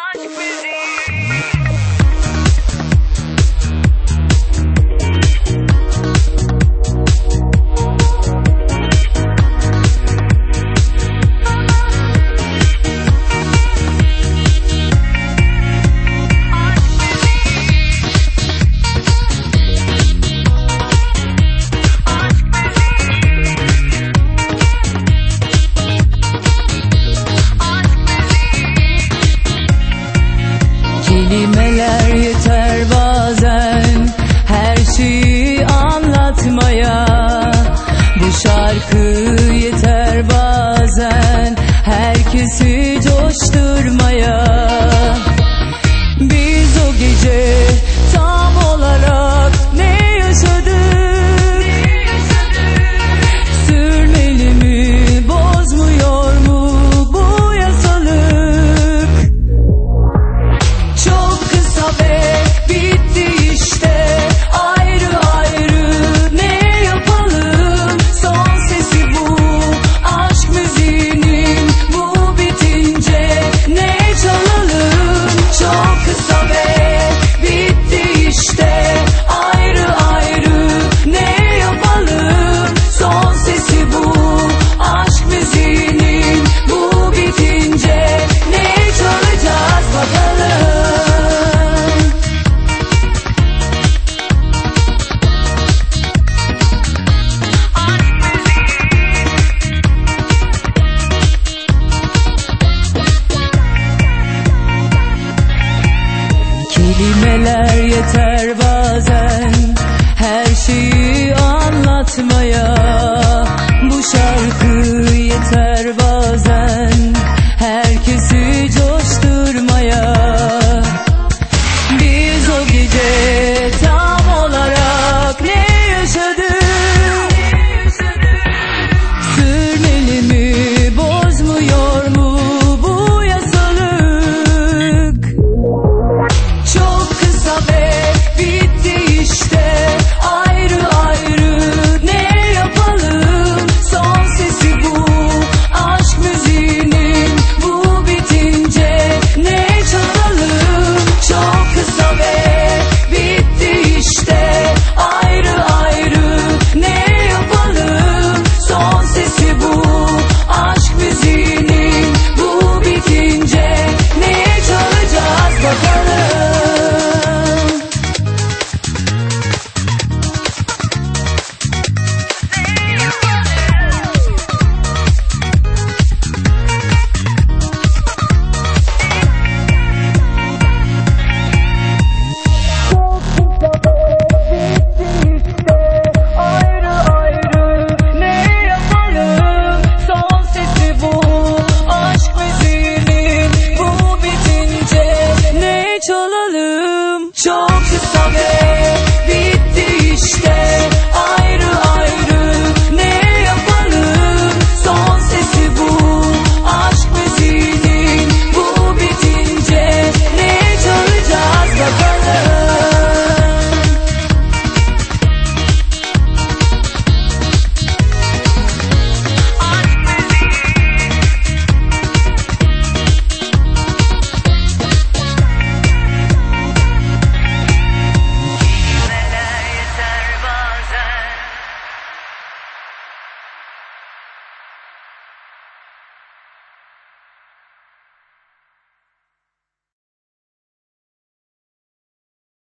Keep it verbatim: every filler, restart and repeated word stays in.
Kelimeler yeter bazen her şeyi anlatmaya. Bu şarkı yeter bazen herkesi coşturmaya. Biz o gece tam olarak ne yaşadık? Sürmeli mi, bozmuyor mu bu yasalık? Çok kısa ve bitti işte, ayrı ayrı ne yapalım? Son sesi bu, aşk müziğinin, bu bitince ne çalalım? Çok kısa ve bitti işte, ayrı ayrı ne yapalım? Son sesi bu, aşk müziğinin, bu bitince ne çalacağız bakalım? Kelimeler yeter bazen her şeyi anlatmaya. Bu şarkı yeter bazen herkesi coşturmaya. Biz o gece tam olarak ne yaşadık? Sürmeli mi, bozmuyor mu bu yasalık? Çok kısa ve bitti işte, ayrı ayrı ne yapalım? Son sesi bu, aşk müziğinin, bu bitince ne çalalım? Çok kısa ve bitti işte, ayrı ayrı ne yapalım? Son sesi bu, aşk müziğinin, bu bitince ne çalacağız bakalım?